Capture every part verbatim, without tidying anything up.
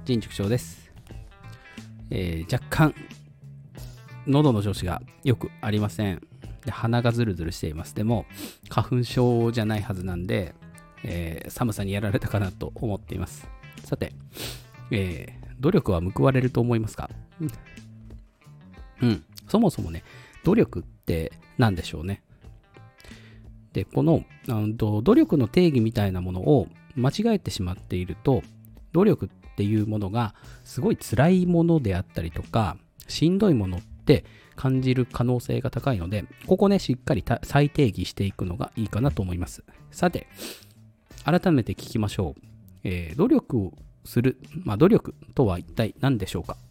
陣塾長です、えー、若干喉の調子がよくありません。で鼻がズルズルしています。でも花粉症じゃないはずなんで、えー、寒さにやられたかなと思っています。さて、えー、努力は報われると思いますか？うん、そもそもね、努力って何でしょうね。で、このうんと努力の定義みたいなものを間違えてしまっていると、努力っていうものがすごい辛いものであったりとか、しんどいものって感じる可能性が高いので、ここね、しっかり再定義していくのがいいかなと思います。さて、改めて聞きましょう。えー、努力をする、まあ、努力とは一体何でしょうか？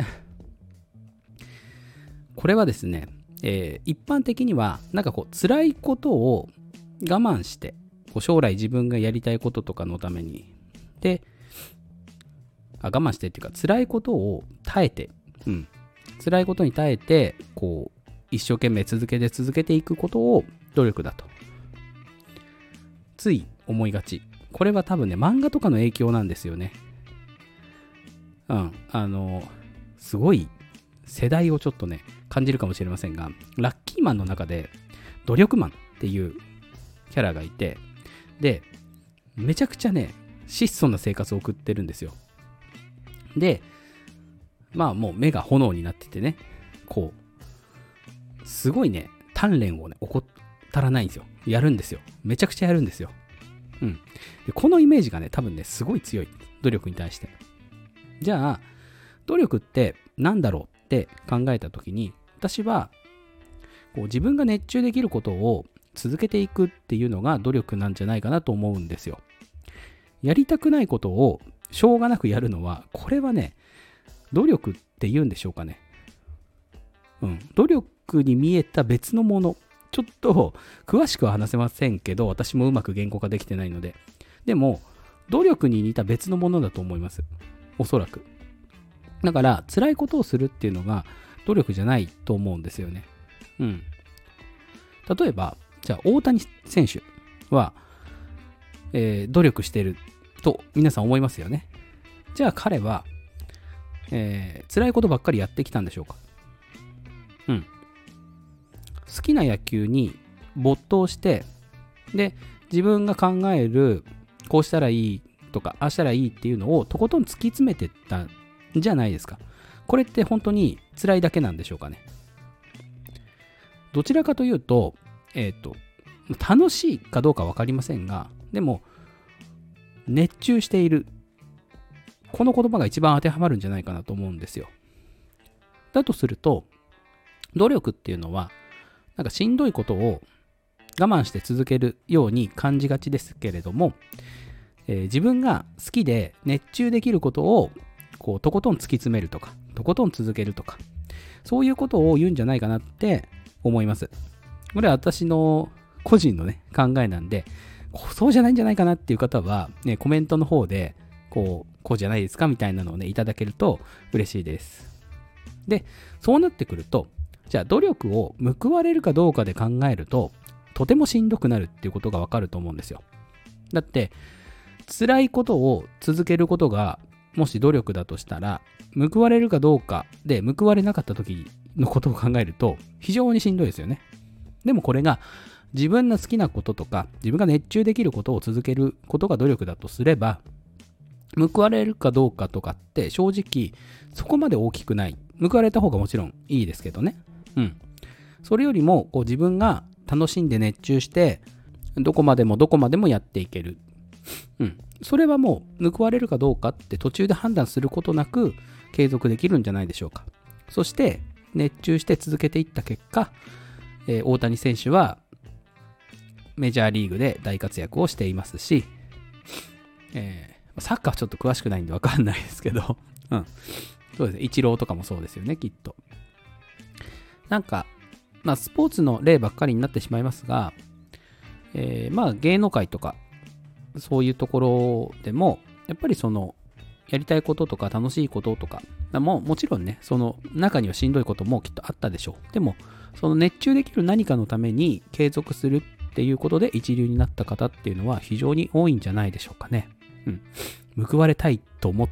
これはですね、えー、一般的にはなんかこう辛いことを我慢してこう将来自分がやりたいこととかのためにであ我慢してっていうか辛いことを耐えて、うん、辛いことに耐えてこう一生懸命続けて続けていくことを努力だとつい思いがち。これは多分ね漫画とかの影響なんですよね。うんあのすごい世代をちょっとね感じるかもしれませんが、ラッキーマンの中で努力マンっていうキャラがいて、でめちゃくちゃね質素な生活を送ってるんですよ。でまあもう目が炎になっててね、こうすごいね鍛錬をね怠らないんですよ。やるんですよ。めちゃくちゃやるんですよ。うんでこのイメージがね多分ねすごい強い、努力に対して。じゃあ努力ってなんだろうって考えたときに、私はこう自分が熱中できることを続けていくっていうのが努力なんじゃないかなと思うんですよ。やりたくないことをしょうがなくやるのは、これはね努力って言うんでしょうかね。うん、努力に見えた別のもの、ちょっと詳しくは話せませんけど、私もうまく言語化できてないので、でも努力に似た別のものだと思います、おそらく。だから辛いことをするっていうのが努力じゃないと思うんですよね。うん。例えばじゃあ大谷選手は、えー、努力してると皆さん思いますよね。じゃあ彼は、えー、辛いことばっかりやってきたんでしょうか？うん。好きな野球に没頭して、で自分が考えるこうしたらいいとかああしたらいいっていうのをとことん突き詰めてったじゃないですか。これって本当に辛いだけなんでしょうかね。どちらかというと、えっと、楽しいかどうか分かりませんが、でも、熱中している。この言葉が一番当てはまるんじゃないかなと思うんですよ。だとすると、努力っていうのは、なんかしんどいことを我慢して続けるように感じがちですけれども、えー、自分が好きで熱中できることをこうとことん突き詰めるとかとことん続けるとか、そういうことを言うんじゃないかなって思います。これは私の個人のね考えなんで、そうじゃないんじゃないかなっていう方はねコメントの方でこうこうじゃないですかみたいなのをねいただけると嬉しいです。でそうなってくると、じゃあ努力を報われるかどうかで考えるととてもしんどくなるっていうことがわかると思うんですよ。だって辛いことを続けることがもし努力だとしたら、報われるかどうかで報われなかった時のことを考えると非常にしんどいですよね。でもこれが自分の好きなこととか自分が熱中できることを続けることが努力だとすれば、報われるかどうかとかって正直そこまで大きくない。報われた方がもちろんいいですけどね。うん。それよりもこう自分が楽しんで熱中してどこまでもどこまでもやっていける。うん。それはもう報われるかどうかって途中で判断することなく継続できるんじゃないでしょうか。そして熱中して続けていった結果、えー、大谷選手はメジャーリーグで大活躍をしていますし、えー、サッカーはちょっと詳しくないんで分かんないですけど、うん、そうですね。イチローとかもそうですよね、きっと。なんか、まあスポーツの例ばっかりになってしまいますが、えー、まあ芸能界とかそういうところでもやっぱりそのやりたいこととか楽しいこととかももちろんね、その中にはしんどいこともきっとあったでしょう。でもその熱中できる何かのために継続するっていうことで一流になった方っていうのは非常に多いんじゃないでしょうかね。うん、報われたいと思って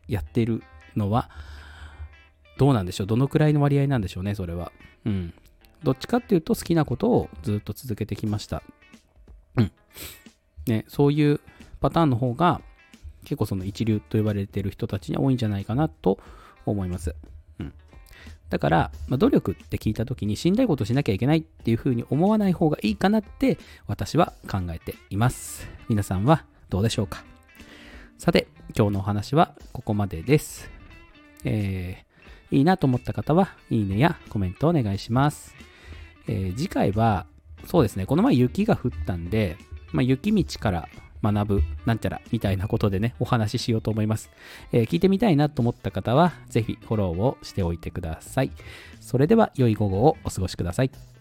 やっているのはどうなんでしょう。どのくらいの割合なんでしょうね、それは。うん。どっちかっていうと好きなことをずっと続けてきました。うん。ね、そういうパターンの方が結構その一流と呼ばれている人たちに多いんじゃないかなと思います。うん。だから、まあ、努力って聞いたときにしんどいことしなきゃいけないっていうふうに思わない方がいいかなって私は考えています。皆さんはどうでしょうか。さて、今日のお話はここまでです。えー、いいなと思った方はいいねやコメントお願いします。えー、次回はそうですね、この前雪が降ったんで、まあ、雪道から学ぶなんちゃらみたいなことでね、お話ししようと思います。えー、聞いてみたいなと思った方はぜひフォローをしておいてください。それでは良い午後をお過ごしください。